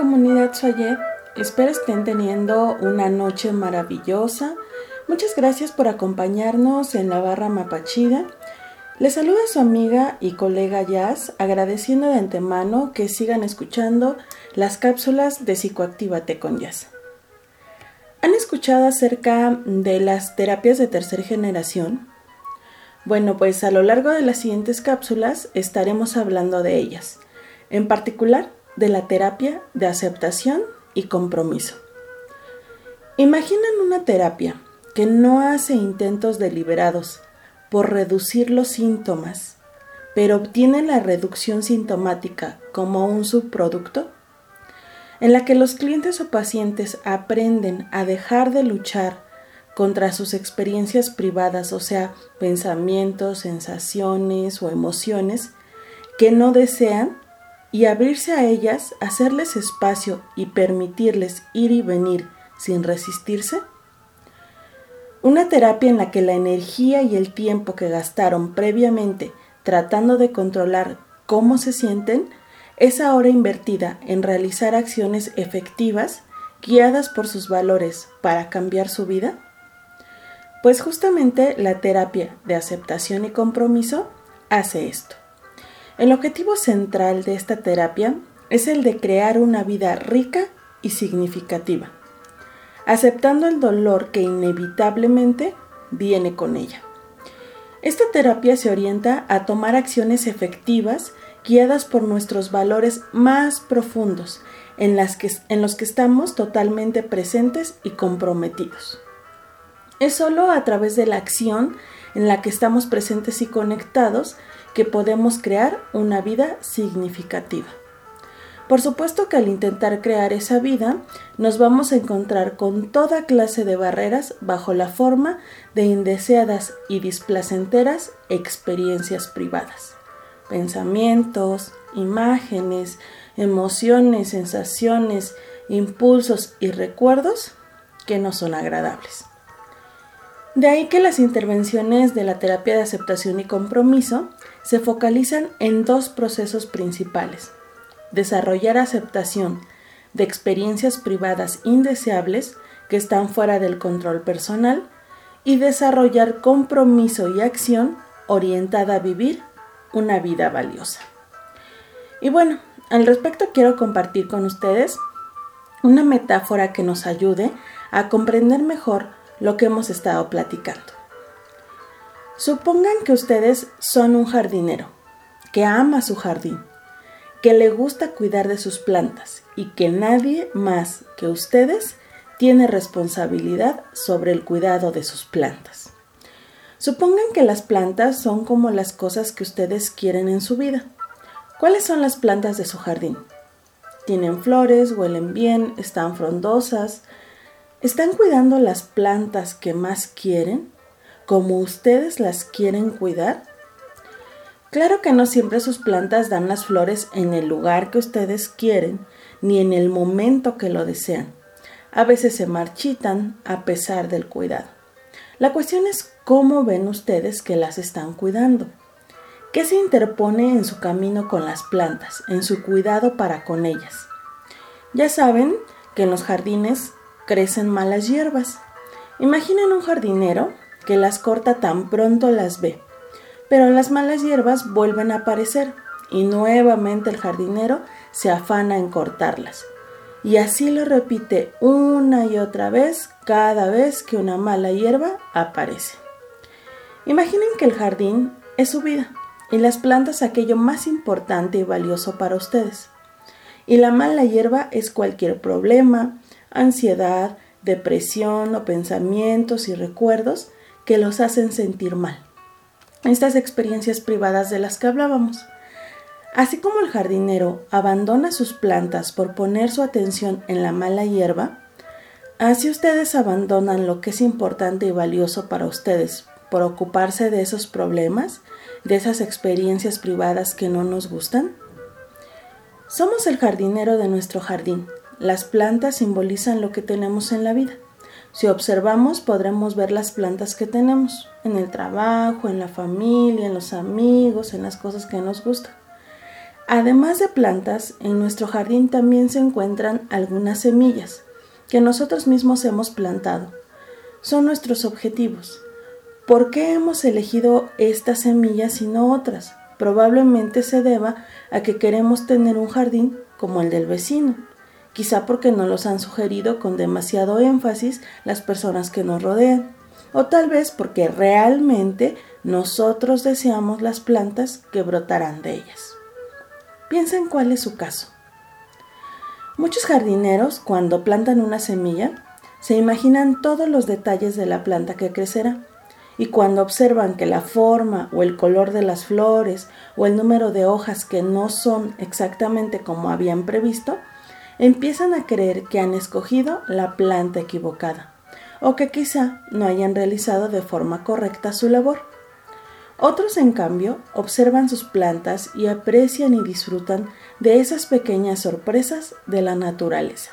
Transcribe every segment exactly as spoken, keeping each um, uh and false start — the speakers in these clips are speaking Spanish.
comunidad Soyet, espero estén teniendo una noche maravillosa. Muchas gracias por acompañarnos en la barra Mapachida. Les saluda su amiga y colega Jazz, agradeciendo de antemano que sigan escuchando las cápsulas de Psicoactívate con Jazz. ¿Han escuchado acerca de las terapias de tercera generación? Bueno, pues a lo largo de las siguientes cápsulas estaremos hablando de ellas, en particular de la terapia de aceptación y compromiso. Imaginen una terapia que no hace intentos deliberados por reducir los síntomas, pero obtiene la reducción sintomática como un subproducto, en la que los clientes o pacientes aprenden a dejar de luchar contra sus experiencias privadas, o sea, pensamientos, sensaciones o emociones que no desean, y abrirse a ellas, hacerles espacio y permitirles ir y venir sin resistirse. Una terapia en la que la energía y el tiempo que gastaron previamente tratando de controlar cómo se sienten es ahora invertida en realizar acciones efectivas guiadas por sus valores para cambiar su vida. Pues justamente la terapia de aceptación y compromiso hace esto. El objetivo central de esta terapia es el de crear una vida rica y significativa, aceptando el dolor que inevitablemente viene con ella. Esta terapia se orienta a tomar acciones efectivas guiadas por nuestros valores más profundos, en, las que, en los que estamos totalmente presentes y comprometidos. Es solo a través de la acción en la que estamos presentes y conectados que podemos crear una vida significativa. Por supuesto que al intentar crear esa vida, nos vamos a encontrar con toda clase de barreras bajo la forma de indeseadas y displacenteras experiencias privadas, pensamientos, imágenes, emociones, sensaciones, impulsos y recuerdos que no son agradables. De ahí que las intervenciones de la terapia de aceptación y compromiso se focalizan en dos procesos principales: desarrollar aceptación de experiencias privadas indeseables que están fuera del control personal y desarrollar compromiso y acción orientada a vivir una vida valiosa. Y bueno, al respecto quiero compartir con ustedes una metáfora que nos ayude a comprender mejor lo que hemos estado platicando. Supongan que ustedes son un jardinero que ama su jardín, que le gusta cuidar de sus plantas y que nadie más que ustedes tiene responsabilidad sobre el cuidado de sus plantas. Supongan que las plantas son como las cosas que ustedes quieren en su vida. ¿Cuáles son las plantas de su jardín? Tienen flores, huelen bien, están frondosas. ¿Están cuidando las plantas que más quieren, como ustedes las quieren cuidar? Claro que no siempre sus plantas dan las flores en el lugar que ustedes quieren, ni en el momento que lo desean. A veces se marchitan a pesar del cuidado. La cuestión es cómo ven ustedes que las están cuidando. ¿Qué se interpone en su camino con las plantas, en su cuidado para con ellas? Ya saben que en los jardines crecen malas hierbas. Imaginen un jardinero que las corta tan pronto las ve, pero las malas hierbas vuelven a aparecer y nuevamente el jardinero se afana en cortarlas. Y así lo repite una y otra vez cada vez que una mala hierba aparece. Imaginen que el jardín es su vida y las plantas aquello más importante y valioso para ustedes. Y la mala hierba es cualquier problema, ansiedad, depresión o pensamientos y recuerdos que los hacen sentir mal. Estas experiencias privadas de las que hablábamos. Así como el jardinero abandona sus plantas por poner su atención en la mala hierba, así ustedes abandonan lo que es importante y valioso para ustedes por ocuparse de esos problemas, de esas experiencias privadas que no nos gustan. Somos el jardinero de nuestro jardín. Las plantas simbolizan lo que tenemos en la vida. Si observamos, podremos ver las plantas que tenemos en el trabajo, en la familia, en los amigos, en las cosas que nos gustan. Además de plantas, en nuestro jardín también se encuentran algunas semillas que nosotros mismos hemos plantado. Son nuestros objetivos. ¿Por qué hemos elegido estas semillas y no otras? Probablemente se deba a que queremos tener un jardín como el del vecino, quizá porque nos los han sugerido con demasiado énfasis las personas que nos rodean, o tal vez porque realmente nosotros deseamos las plantas que brotarán de ellas. Piensen cuál es su caso. Muchos jardineros, cuando plantan una semilla, se imaginan todos los detalles de la planta que crecerá, y cuando observan que la forma o el color de las flores o el número de hojas que no son exactamente como habían previsto, empiezan a creer que han escogido la planta equivocada o que quizá no hayan realizado de forma correcta su labor. Otros, en cambio, observan sus plantas y aprecian y disfrutan de esas pequeñas sorpresas de la naturaleza.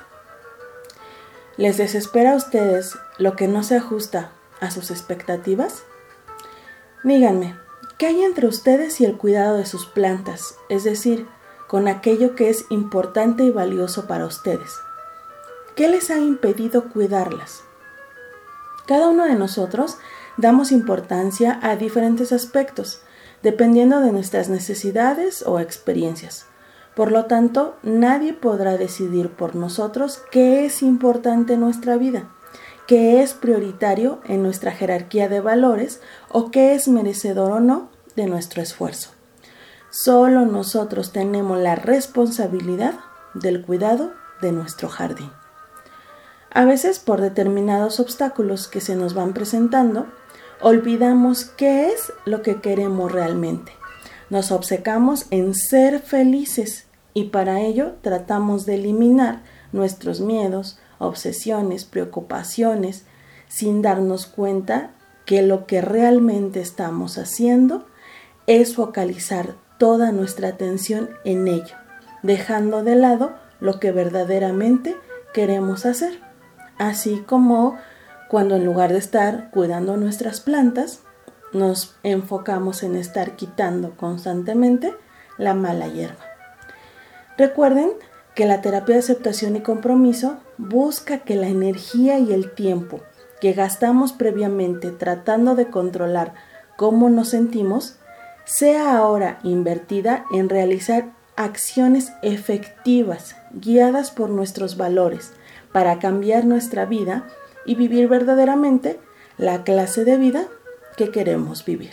¿Les desespera a ustedes lo que no se ajusta a sus expectativas? Díganme, ¿qué hay entre ustedes y el cuidado de sus plantas? Es decir, con aquello que es importante y valioso para ustedes. ¿Qué les ha impedido cuidarlas? Cada uno de nosotros damos importancia a diferentes aspectos, dependiendo de nuestras necesidades o experiencias. Por lo tanto, nadie podrá decidir por nosotros qué es importante en nuestra vida, qué es prioritario en nuestra jerarquía de valores o qué es merecedor o no de nuestro esfuerzo. Solo nosotros tenemos la responsabilidad del cuidado de nuestro jardín. A veces, por determinados obstáculos que se nos van presentando, olvidamos qué es lo que queremos realmente. Nos obcecamos en ser felices y para ello tratamos de eliminar nuestros miedos, obsesiones, preocupaciones, sin darnos cuenta que lo que realmente estamos haciendo es focalizar toda nuestra atención en ello, dejando de lado lo que verdaderamente queremos hacer. Así como cuando en lugar de estar cuidando nuestras plantas, nos enfocamos en estar quitando constantemente la mala hierba. Recuerden que la terapia de aceptación y compromiso busca que la energía y el tiempo que gastamos previamente tratando de controlar cómo nos sentimos, sea ahora invertida en realizar acciones efectivas, guiadas por nuestros valores, para cambiar nuestra vida y vivir verdaderamente la clase de vida que queremos vivir.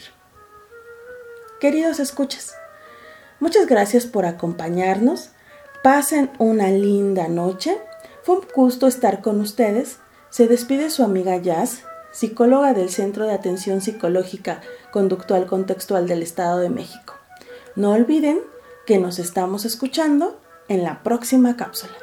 Queridos escuchas, muchas gracias por acompañarnos. Pasen una linda noche. Fue un gusto estar con ustedes. Se despide su amiga Jazz, psicóloga del Centro de Atención Psicológica Conductual Contextual del Estado de México. No olviden que nos estamos escuchando en la próxima cápsula.